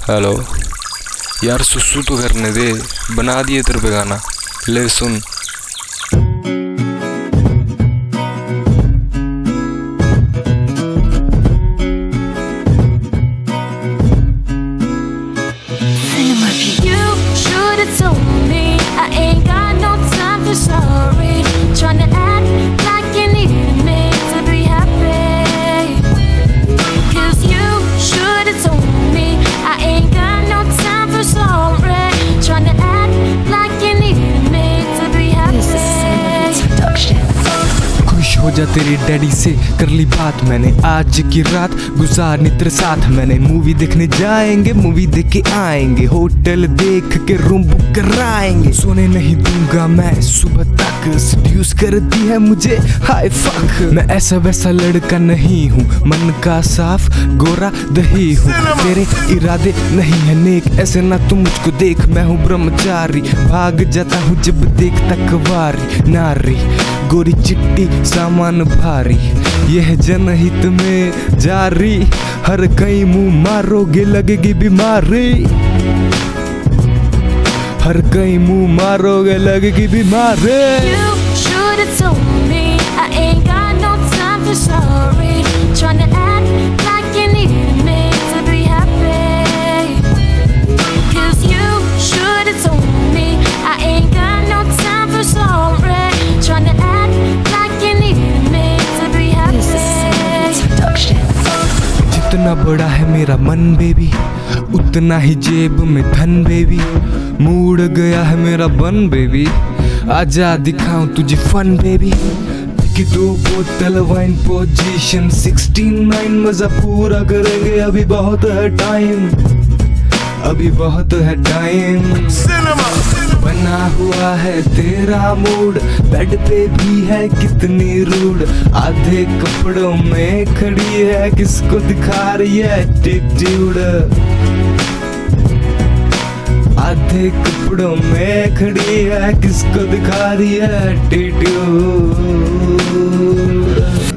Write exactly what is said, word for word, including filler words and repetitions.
Hello यार, सुसु तो करने दे, बना दिए तेरे पे गाना, ले सुन। हो जा तेरी डैडी से कर ली बात मैंने, आज की रात गुजारनी तेरे साथ मैंने। मूवी देखने जाएंगे, मूवी देख के आएंगे, होटल देख के रूम बुक कराएंगे। सोने नहीं दूंगा मैं सुबह तक, सेड्यूस करती है मुझे हाय फक। मैं ऐसा वैसा लड़का नहीं हूँ, मन का साफ गोरा दही हूँ। तेरे इरादे नहीं है नेक, ऐसे ना तुम मुझको देख। मैं हूँ ब्रह्मचारी, भाग जाता हूँ जब देखता कवारी। नारी गोरी चिट्टी सामान भारी, यह जनहित में जारी। हर कहीं मुंह मारोगे लगेगी बीमारी, हर कहीं मुंह मारोगे लगेगी बीमारी। जितना बड़ा है मेरा मन बेबी, उतना ही जेब में धन बेबी। मूड गया है मेरा बन बेबी, आजा दिखाऊं तुझे फन बेबी। कि दो बोतल वाइन पोजीशन सिक्सटीन नाइन, मजा पूरा करेंगे, अभी बहुत है टाइम, अभी बहुत है टाइम। बना हुआ है तेरा मूड, बेड पे भी है कितनी रूड। आधे कपड़ों में खड़ी है, किसको दिखा रही है एटीट्यूड। आधे कपड़ों में खड़ी है, किसको दिखा रही है एटीट्यूड।